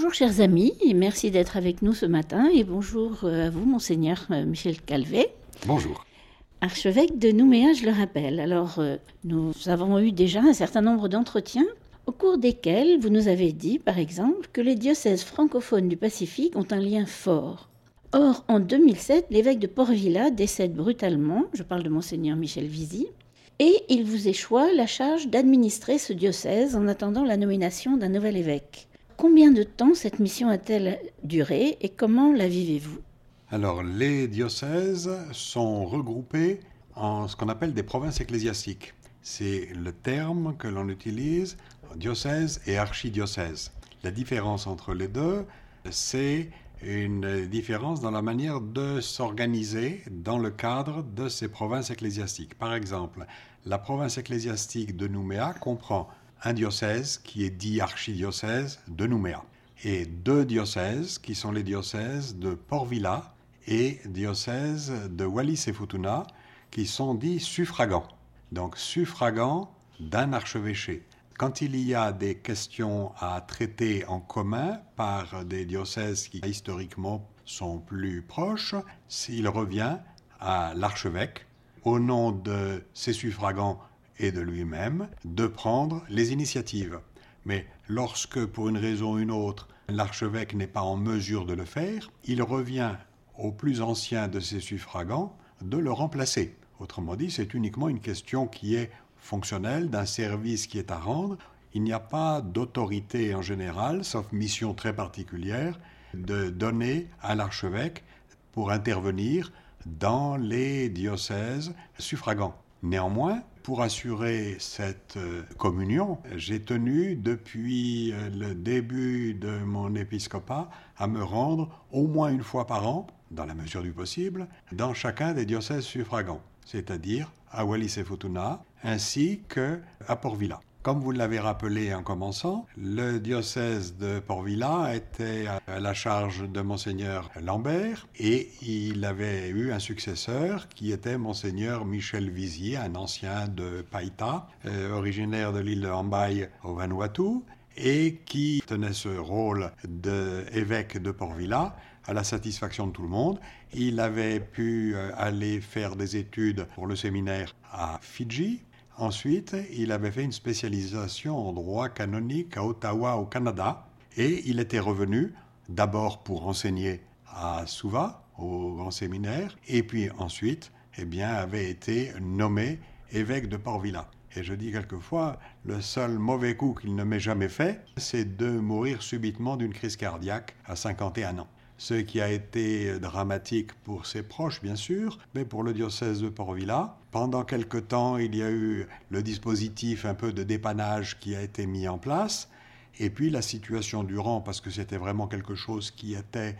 Bonjour chers amis, et merci d'être avec nous ce matin et bonjour à vous Monseigneur Michel Calvet. Bonjour. Archevêque de Nouméa, je le rappelle. Alors nous avons eu déjà un certain nombre d'entretiens au cours desquels vous nous avez dit par exemple que les diocèses francophones du Pacifique ont un lien fort. Or en 2007, l'évêque de Port-Vila décède brutalement, je parle de Monseigneur Michel Vizy, et il vous échoit la charge d'administrer ce diocèse en attendant la nomination d'un nouvel évêque. Combien de temps cette mission a-t-elle duré et comment la vivez-vous ? Alors, les diocèses sont regroupés en ce qu'on appelle des provinces ecclésiastiques. C'est le terme que l'on utilise, diocèse et archidiocèse. La différence entre les deux, c'est une différence dans la manière de s'organiser dans le cadre de ces provinces ecclésiastiques. Par exemple, la province ecclésiastique de Nouméa comprend un diocèse qui est dit archidiocèse de Nouméa et deux diocèses qui sont les diocèses de Port-Vila et diocèse de Wallis et Futuna qui sont dits suffragants. Donc suffragants d'un archevêché. Quand il y a des questions à traiter en commun par des diocèses qui historiquement sont plus proches, il revient à l'archevêque, au nom de ses suffragants et de lui-même, de prendre les initiatives. Mais lorsque, pour une raison ou une autre, l'archevêque n'est pas en mesure de le faire, il revient au plus ancien de ses suffragants de le remplacer. Autrement dit, c'est uniquement une question qui est fonctionnelle, d'un service qui est à rendre. Il n'y a pas d'autorité en général, sauf mission très particulière, de donner à l'archevêque pour intervenir dans les diocèses suffragants. Néanmoins, pour assurer cette communion, j'ai tenu depuis le début de mon épiscopat à me rendre au moins une fois par an, dans la mesure du possible, dans chacun des diocèses suffragants, c'est-à-dire à Wallis et Futuna ainsi qu'à Port-Vila. Comme vous l'avez rappelé en commençant, le diocèse de Port-Vila était à la charge de Monseigneur Lambert et il avait eu un successeur qui était Monseigneur Michel Vizy, un ancien de Païta, originaire de l'île de Hambaye au Vanuatu et qui tenait ce rôle d'évêque de Port-Vila à la satisfaction de tout le monde. Il avait pu aller faire des études pour le séminaire à Fidji. Ensuite, il avait fait une spécialisation en droit canonique à Ottawa, au Canada, et il était revenu d'abord pour enseigner à Suva, au grand séminaire, et puis ensuite, avait été nommé évêque de Port-Vila. Et je dis quelquefois, le seul mauvais coup qu'il ne m'ait jamais fait, c'est de mourir subitement d'une crise cardiaque à 51 ans. Ce qui a été dramatique pour ses proches, bien sûr, mais pour le diocèse de Port-Vila. Pendant quelque temps, il y a eu le dispositif un peu de dépannage qui a été mis en place. Et puis la situation durant, parce que c'était vraiment quelque chose qui était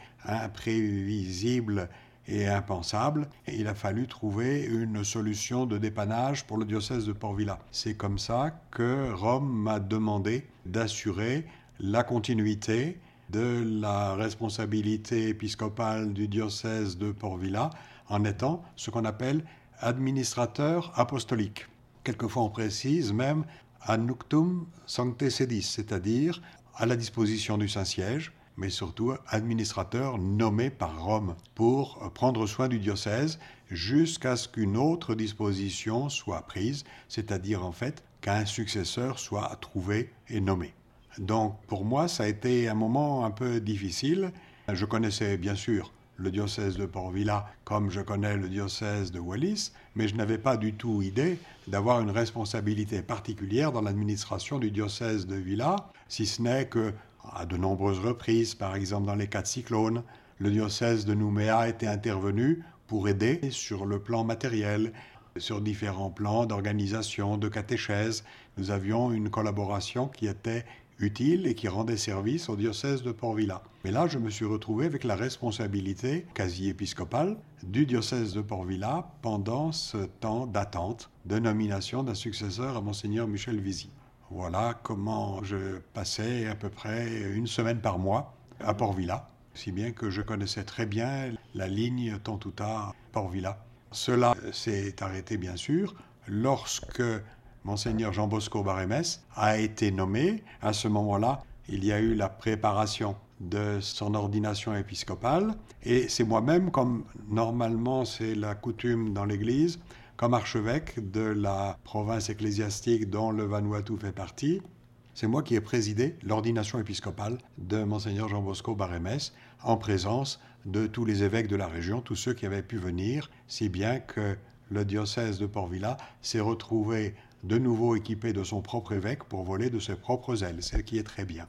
imprévisible et impensable, il a fallu trouver une solution de dépannage pour le diocèse de Port-Vila. C'est comme ça que Rome m'a demandé d'assurer la continuité de la responsabilité épiscopale du diocèse de Port-Vila en étant ce qu'on appelle administrateur apostolique. Quelquefois on précise même ad nuctum sancte sedis, c'est-à-dire à la disposition du Saint-Siège, mais surtout administrateur nommé par Rome pour prendre soin du diocèse jusqu'à ce qu'une autre disposition soit prise, c'est-à-dire en fait qu'un successeur soit trouvé et nommé. Donc pour moi, ça a été un moment un peu difficile. Je connaissais bien sûr le diocèse de Port-Vila comme je connais le diocèse de Wallis, mais je n'avais pas du tout idée d'avoir une responsabilité particulière dans l'administration du diocèse de Vila, si ce n'est que, à de nombreuses reprises, par exemple dans les cas de cyclones, le diocèse de Nouméa était intervenu pour aider sur le plan matériel, sur différents plans d'organisation, de catéchèse. Nous avions une collaboration qui était utile et qui rendait service au diocèse de Port-Vila. Mais là, je me suis retrouvé avec la responsabilité quasi-épiscopale du diocèse de Port-Vila pendant ce temps d'attente de nomination d'un successeur à Monseigneur Michel Vizy. Voilà comment je passais à peu près une semaine par mois à Port-Vila, si bien que je connaissais très bien la ligne Tontouta-Port-Vila. Cela s'est arrêté, bien sûr, lorsque Monseigneur Jean Bosco Barémès a été nommé. À ce moment-là, il y a eu la préparation de son ordination épiscopale. Et c'est moi-même, comme normalement c'est la coutume dans l'Église, comme archevêque de la province ecclésiastique dont le Vanuatu fait partie, c'est moi qui ai présidé l'ordination épiscopale de Monseigneur Jean Bosco Barremès, en présence de tous les évêques de la région, tous ceux qui avaient pu venir, si bien que le diocèse de Port-Vila s'est retrouvé de nouveau équipé de son propre évêque pour voler de ses propres ailes, ce qui est très bien.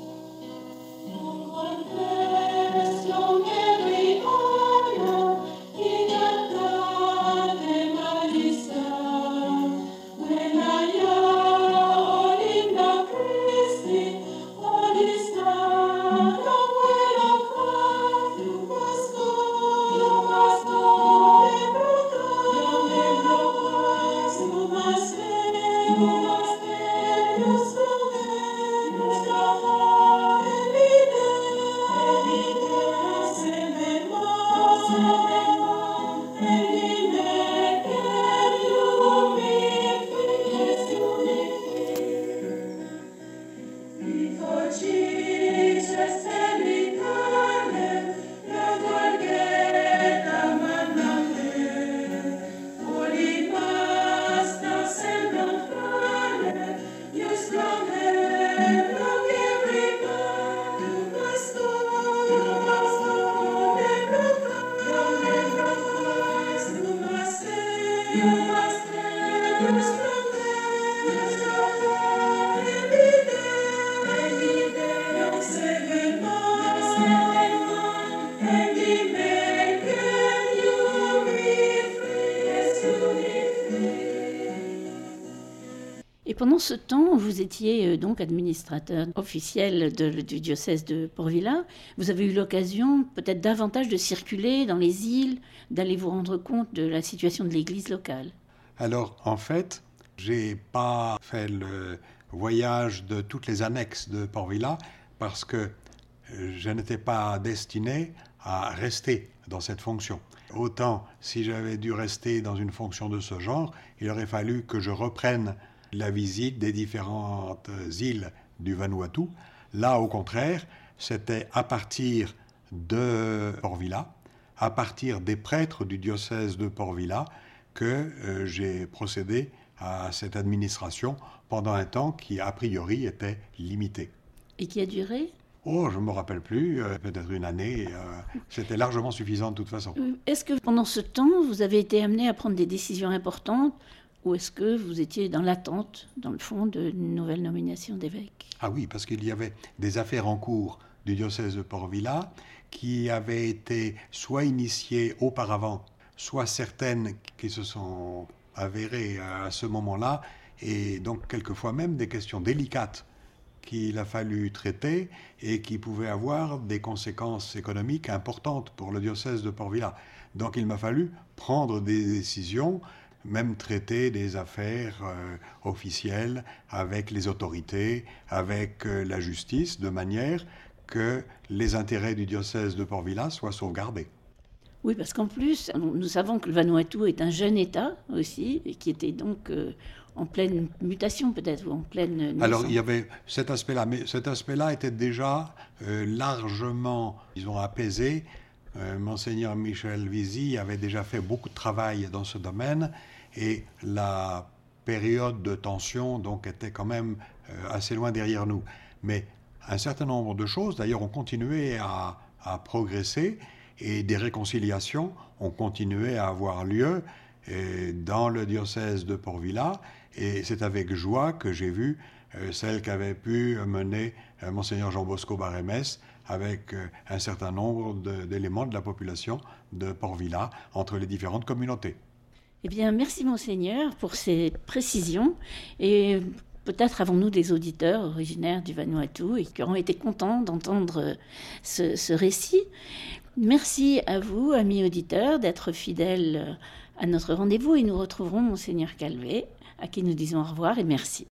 Et pendant ce temps, vous étiez donc administrateur officiel du diocèse de Port-Vila. Vous avez eu l'occasion peut-être davantage de circuler dans les îles, d'aller vous rendre compte de la situation de l'Église locale. Alors, en fait, j'ai pas fait le voyage de toutes les annexes de Port-Vila parce que je n'étais pas destiné à rester dans cette fonction. Autant, si j'avais dû rester dans une fonction de ce genre, il aurait fallu que je reprenne la visite des différentes îles du Vanuatu. Là, au contraire, c'était à partir de Port-Vila, à partir des prêtres du diocèse de Port-Vila, que j'ai procédé à cette administration pendant un temps qui, a priori, était limité. Et qui a duré ? Oh, je ne me rappelle plus, peut-être une année. C'était largement suffisant de toute façon. Est-ce que pendant ce temps, vous avez été amené à prendre des décisions importantes ou est-ce que vous étiez dans l'attente, dans le fond, d'une nouvelle nomination d'évêque ? Ah oui, parce qu'il y avait des affaires en cours du diocèse de Port-Vila qui avaient été soit initiées auparavant, soit certaines qui se sont avérées à ce moment-là, et donc quelquefois même des questions délicates qu'il a fallu traiter et qui pouvaient avoir des conséquences économiques importantes pour le diocèse de Port-Vila. Donc il m'a fallu prendre des décisions, même traiter des affaires officielles avec les autorités, avec la justice, de manière que les intérêts du diocèse de Port-Vila soient sauvegardés. Oui, parce qu'en plus, nous savons que le Vanuatu est un jeune État aussi, et qui était donc en pleine mutation peut-être, ou en pleine naissance. Alors il y avait cet aspect-là, mais cet aspect-là était déjà largement, disons, apaisé. Monseigneur Michel Vizy avait déjà fait beaucoup de travail dans ce domaine, et la période de tension donc était quand même assez loin derrière nous. Mais un certain nombre de choses, d'ailleurs, ont continué à progresser, et des réconciliations ont continué à avoir lieu dans le diocèse de Port-Vila, et c'est avec joie que j'ai vu celle qu'avait pu mener Monseigneur Jean Bosco Barremès avec un certain nombre d'éléments de la population de Port-Vila entre les différentes communautés. Eh bien, merci Monseigneur pour ces précisions, et peut-être avons-nous des auditeurs originaires du Vanuatu et qui auront été contents d'entendre ce récit. Merci à vous, amis auditeurs, d'être fidèles à notre rendez-vous, et nous retrouverons Monseigneur Calvet, à qui nous disons au revoir et merci.